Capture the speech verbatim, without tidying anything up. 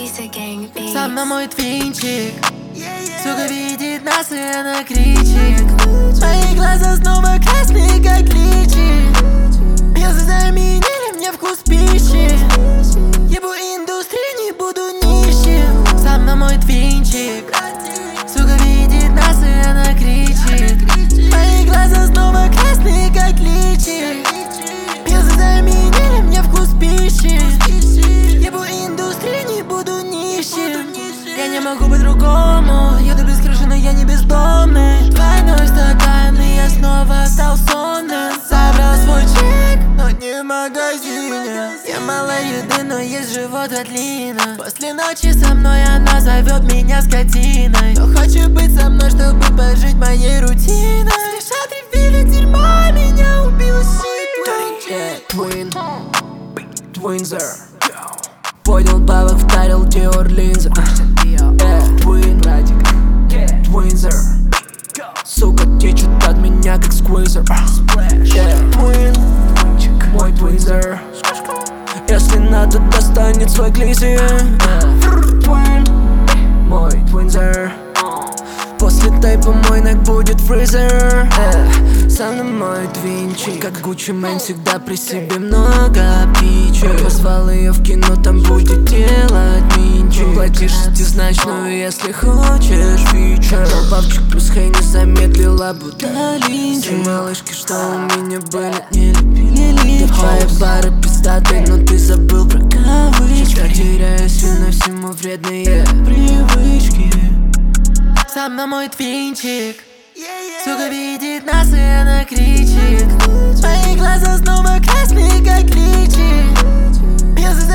Сам на мой твинчик, сука видит нас и она кричит. Мои глаза снова красные, как личи. Пьесы заменили мне вкус пищи. Ебу индустрию, не буду нищим. Сам на мой твинчик, сука видит нас и она кричит. Мои глаза снова красные, как личи. Пьесы заменили мне вкус пищи. Ебу индустрию, не буду нищим. Я не могу по-другому. Еду без крыши, но я не бездомный. Двойной стакан, и я снова стал сонным. Собрал свой чек, но не в магазине. Я мало еды, но есть живот от Лина. После ночи со мной она зовет меня скотиной. Но хочу быть со мной, чтобы пожить моей рутиной. Слышат ревели дерьма, меня убила сила. Твин, Твинзер. Поднял бабок, вдарил Диор Линзер. Твин, Твинзер. Сука течет от меня как сквизер. Твин, мой Твинзер. Если надо, достанет свой глизер. Твин, мой Твинзер. После тайпа мой ног будет фризер. Сам на мой твинчик, как Гуччи Мэн, всегда при себе много пичек. Позвал ее в кино, там будет делать минчик. Платишь шестизначную, если хочешь фичер. Бабчик плюс хей не замедлила будалинчик. Все малышки, что у меня были, не любили лифчик. Твои бары пиздатые, но ты забыл про кавычки. Я теряюсь и на всему вредные привычки. Сам на мой твинчик, сука видит нас и она кричит. Мои глаза снова красные, как личи. Пьесы